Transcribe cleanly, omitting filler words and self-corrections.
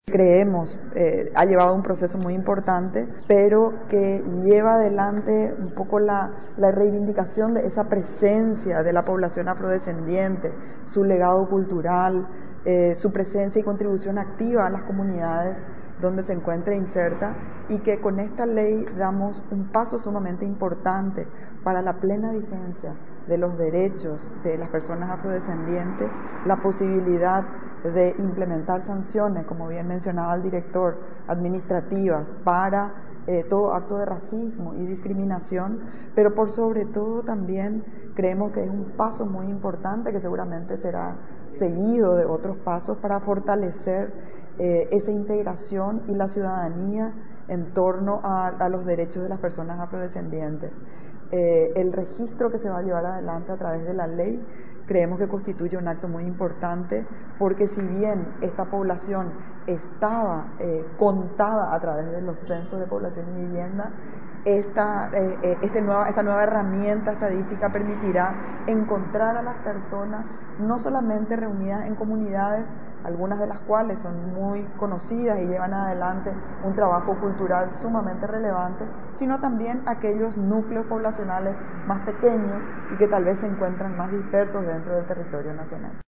Creemos, ha llevado un proceso muy importante, pero que lleva adelante un poco la reivindicación de esa presencia de la población afrodescendiente, su legado cultural, su presencia y contribución activa a las comunidades donde se encuentre inserta, y que con esta ley damos un paso sumamente importante para la plena vigencia de los derechos de las personas afrodescendientes, la posibilidad de implementar sanciones, como bien mencionaba el director, administrativas para todo acto de racismo y discriminación, pero por sobre todo también creemos que es un paso muy importante que seguramente será seguido de otros pasos para fortalecer esa integración y la ciudadanía en torno a los derechos de las personas afrodescendientes. El registro que se va a llevar adelante a través de la ley creemos que constituye un acto muy importante, porque si bien esta población estaba contada a través de los censos de población y vivienda, esta nueva herramienta estadística permitirá encontrar a las personas no solamente reunidas en comunidades, algunas de las cuales son muy conocidas y llevan adelante un trabajo cultural sumamente relevante, sino también aquellos núcleos poblacionales más pequeños y que tal vez se encuentran más dispersos dentro del territorio nacional.